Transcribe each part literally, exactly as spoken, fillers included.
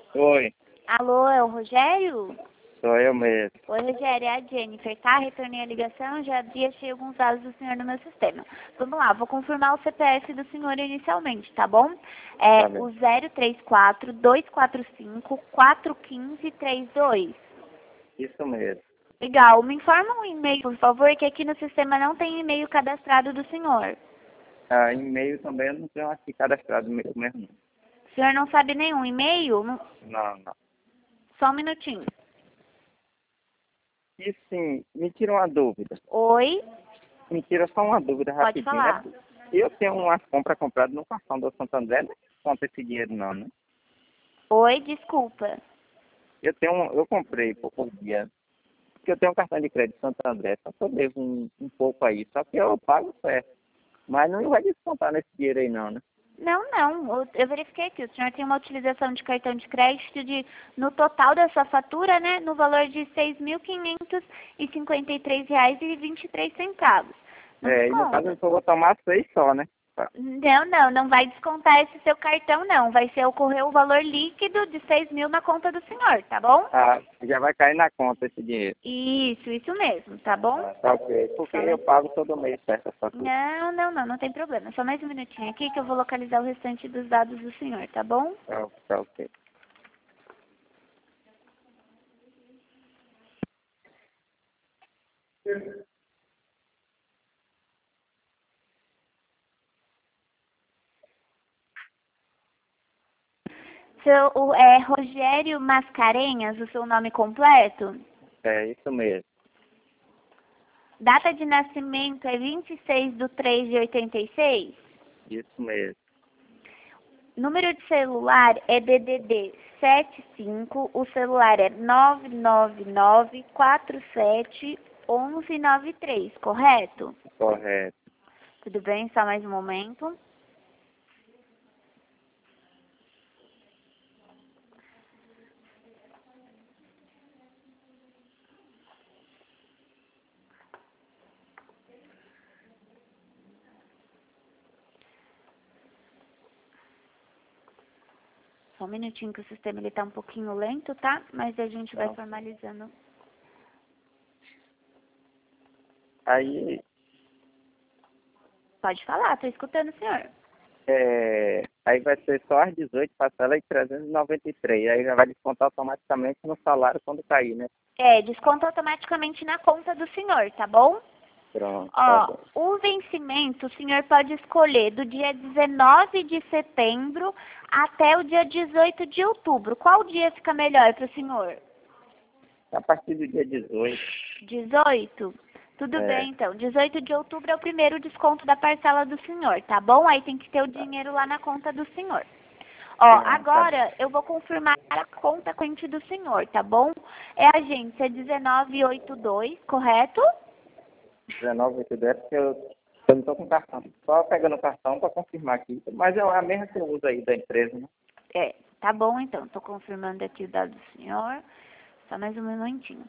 Oi, Alô, é o Rogério? sou eu mesmo. Oi, Rogério, é a Jennifer, tá? Retornei a ligação, já vi achei alguns dados do senhor no meu sistema. Vamos lá, vou confirmar o C P F do senhor inicialmente, tá bom? É Tá bem. o zero três quatro, dois quatro cinco, quatro um cinco, três dois. Isso mesmo. Legal, me informa um e-mail, por favor, que aqui no sistema não tem e-mail cadastrado do senhor. Ah, e-mail também eu não tenho aqui cadastrado meu mesmo. O senhor não sabe nenhum e-mail? Não- Não, não. Só um minutinho. E sim, me tira uma dúvida. Oi, Me tira só uma dúvida pode rapidinho. falar. É, eu tenho umas compras compradas no cartão do Santander, não conta esse dinheiro não, né? Oi, desculpa. Eu tenho um, eu comprei por pouco dia. Porque eu tenho um cartão de crédito Santander, só que eu devo um, um pouco aí. Só que eu pago certo. Mas não vai descontar nesse dinheiro aí não, né? Não, não. Eu eu verifiquei aqui. O senhor tem uma utilização de cartão de crédito de, no total da sua fatura, né, no valor de seis mil quinhentos e cinquenta e três reais e vinte e três centavos. Não É, e no caso eu desconta. só vou tomar seis só, né? Tá. Não, não, não vai descontar esse seu cartão, não. Vai ser ocorrer o valor líquido de seis mil na conta do senhor, tá bom? Ah, já vai cair na conta esse dinheiro. Isso, isso mesmo, tá bom? Ah, tá ok. Porque Só eu mais... pago todo mês essa fatura. Não, não, não, não tem problema. Só mais um minutinho aqui que eu vou localizar o restante dos dados do senhor, tá bom? Tá, tá ok. Seu, o, é Rogério Mascarenhas, o seu nome completo? É isso mesmo. Data de nascimento é vinte e seis de três de oitenta e seis? Isso mesmo. Número de celular é D D D setenta e cinco, o celular é nove nove nove, quatro sete, um um nove três, correto? Correto. Tudo bem, só mais um momento. Só um minutinho que o sistema ele tá um pouquinho lento, tá? Mas a gente vai Tá. formalizando. Aí, Pode falar, tô escutando o senhor. é, aí vai ser só às dezoito, parcela de trezentos e noventa e três. Aí já vai descontar automaticamente no salário quando cair, né? É, desconta automaticamente na conta do senhor, tá bom? Pronto, tá Ó, bom. o vencimento o senhor pode escolher do dia dezenove de setembro até o dia dezoito de outubro. Qual dia fica melhor para o senhor? A partir do dia dezoito. dezoito? Tudo É, bem, então. dezoito de outubro é o primeiro desconto da parcela do senhor, tá bom? Aí tem que ter o dinheiro lá na conta do senhor. Ó, pronto, tá bom. agora eu vou confirmar a conta corrente do senhor, tá bom? É a agência dezenove oitenta e dois, correto? dezenove oito dez, porque eu, eu não tô com cartão. Só pegando o cartão para confirmar aqui. Mas é a mesma que eu uso aí da empresa, né? É, tá bom então. Tô confirmando aqui o dado do senhor. Só mais um momentinho.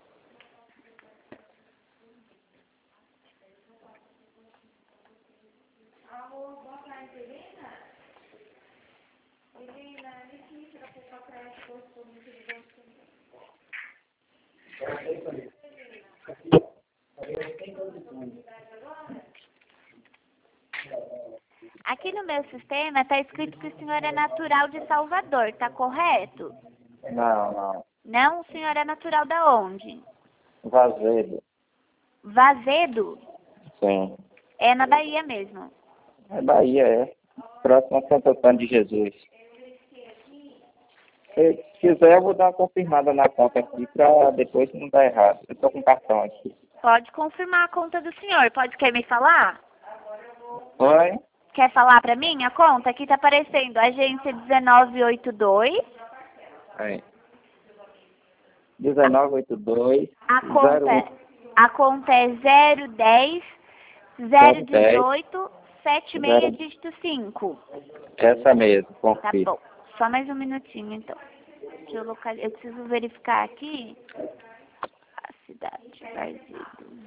Aqui no meu sistema está escrito que o senhor é natural de Salvador, tá correto? Não, não. Não, o senhor é natural da onde? Vazedo. Vazedo? Sim. É na Bahia mesmo. É Bahia, é. Próximo a Santo Antônio de Jesus. Se quiser, eu vou dar uma confirmada na conta aqui para depois não dar errado. Eu tô com cartão aqui. Pode confirmar a conta do senhor. Pode quer me falar? Oi? Quer falar para mim a conta? Aqui tá aparecendo agência dezenove oitenta e dois. Aí. dezenove oitenta e dois, A zero conta, um, é- a conta é zero dez, zero zero dez, dezoito, setenta e seis zero. dígito cinco. Essa mesmo, Tá confirma. bom. Só mais um minutinho, então. Deixa eu localizar. Eu preciso verificar aqui a cidade, Varzildo.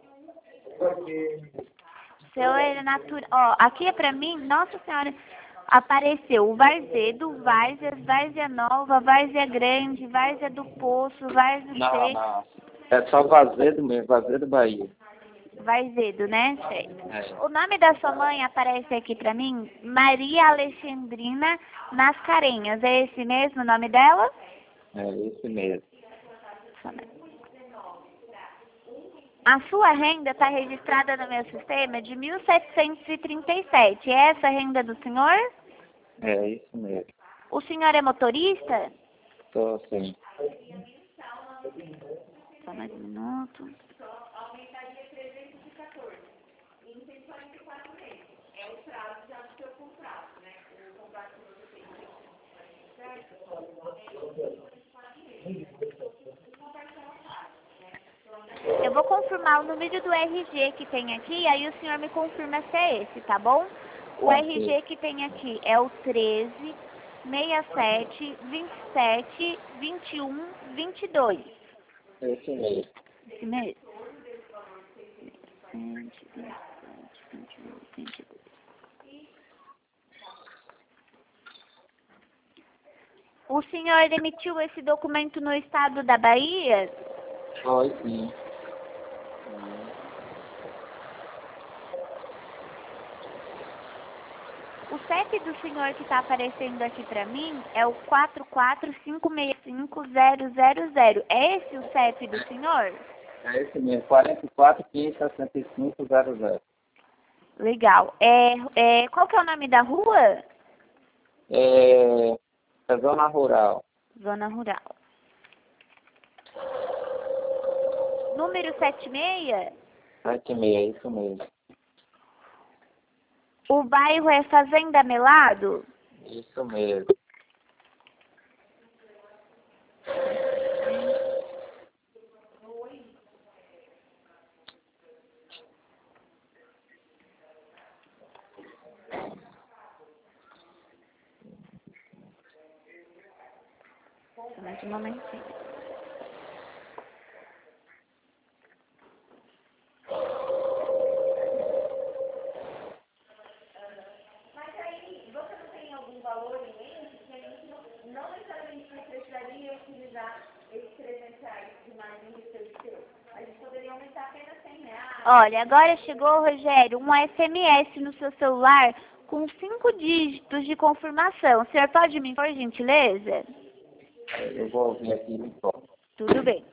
Seu é natural. Ó, aqui é pra mim, nossa senhora. Apareceu Varzedo, Várzeas, Várzea Nova, Várzea Grande, Várzea do Poço, Várzea Não, C. não. É só Vazedo mesmo, Vazedo Bahia. Varzedo, né? Certo. É. O nome da sua mãe aparece aqui pra mim, Maria Alexandrina Mascarenhas. É esse mesmo o nome dela? É esse mesmo. A sua renda está registrada no meu sistema de mil setecentos e trinta e sete. É essa a renda do senhor? É isso mesmo. O senhor é motorista? Tô sim. Só mais um minuto. Eu vou confirmar o número do R G que tem aqui, aí o senhor me confirma se é esse, tá bom? O Ok. R G que tem aqui é o treze, sessenta e sete, vinte e sete, vinte e um, vinte e dois. Esse mesmo. Esse mesmo? vinte, vinte e sete, vinte e um, vinte e dois. O senhor emitiu esse documento no estado da Bahia? Foi sim. O C E P do senhor que está aparecendo aqui para mim é o quatro quatro cinco seis cinco zero zero zero. É esse o C E P do senhor? É esse mesmo, quarenta e quatro, quinhentos e sessenta e cinco, zero zero. Legal. É, é, qual que é o nome da rua? É, é zona rural. Zona Rural. Número setenta e seis? Sete e meia, é isso mesmo. O bairro é Fazenda Melado? Isso mesmo. Só mais um momentinho. Olha, agora chegou, Rogério, um S M S no seu celular com cinco dígitos de confirmação. O senhor pode me, por gentileza? Eu vou ouvir aqui no toque. Tudo bem.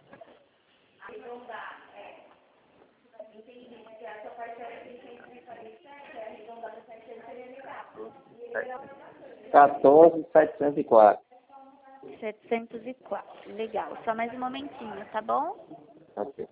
quatorze, setecentos e quatro. setecentos e quatro. Legal. Só mais um momentinho, tá bom? Ok.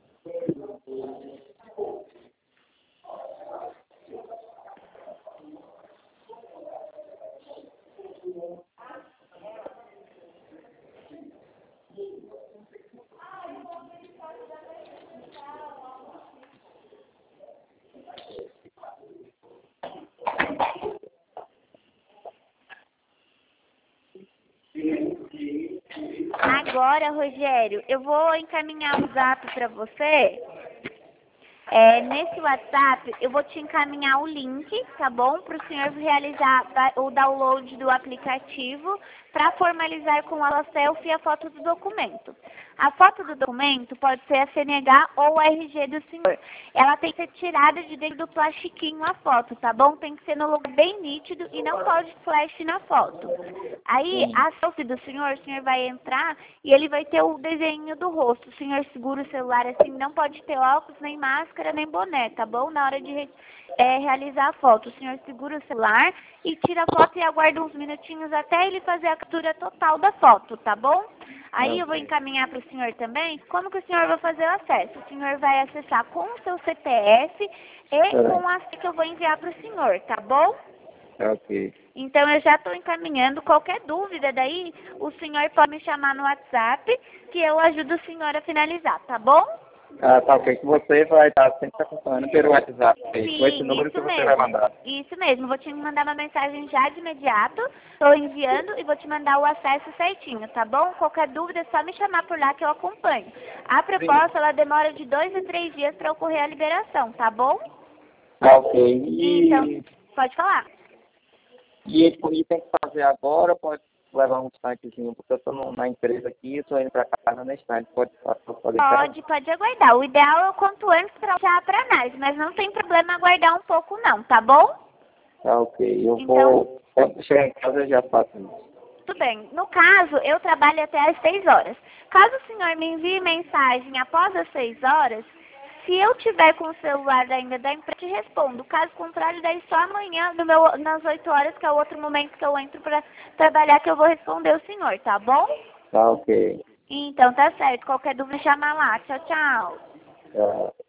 Agora, Rogério, eu vou encaminhar um zap para você. É, nesse WhatsApp, eu vou te encaminhar o link, tá bom? Para o senhor realizar o download do aplicativo para formalizar com a selfie a foto do documento. A foto do documento pode ser a C N H ou o R G do senhor. Ela tem que ser tirada de dentro do plastiquinho a foto, tá bom? Tem que ser no lugar bem nítido e não pode flash na foto. Aí, Sim. a selfie do senhor, o senhor vai entrar e ele vai ter o desenho do rosto. O senhor segura o celular assim, não pode ter óculos, nem máscara, nem boné, tá bom? Na hora de re é, realizar a foto, o senhor segura o celular e tira a foto e aguarda uns minutinhos até ele fazer a captura total da foto, tá bom? Aí eu vou encaminhar para o senhor também como que o senhor vai fazer o acesso. O senhor vai acessar com o seu C P F e com a senha que eu vou enviar para o senhor, tá bom? Ok. Então eu já estou encaminhando. Qualquer dúvida daí, o senhor pode me chamar no WhatsApp que eu ajudo o senhor a finalizar, tá bom? Ah, tá ok. Que você vai estar sempre acompanhando pelo WhatsApp. Sim, Com esse número isso que você mesmo. vai mandar. Isso mesmo. Vou te mandar uma mensagem já de imediato. Estou enviando e vou te mandar o acesso certinho, tá bom? Qualquer dúvida é só me chamar por lá que eu acompanho. A proposta, ela demora de dois a três dias para ocorrer a liberação, tá bom? Tá ok. E Então, pode falar. E ele e tem que fazer agora, pode levar um instantezinho, porque eu estou na empresa aqui, estou indo para casa na instante. Pode, pode, pode, Pode, pode aguardar. O ideal é o quanto antes para já para nós, mas não tem problema aguardar um pouco não, tá bom? Tá ok. Eu Então, vou. Quando chegar em casa eu já faço isso. tudo bem. No caso, eu trabalho até às seis horas. Caso o senhor me envie mensagem após as seis horas, se eu tiver com o celular ainda da empresa, eu te respondo. Caso contrário, daí só amanhã, no meu, nas oito horas, que é o outro momento que eu entro para trabalhar, que eu vou responder o senhor, tá bom? Tá ok. Então, tá certo. Qualquer dúvida, chama lá. Tchau, tchau. Tchau.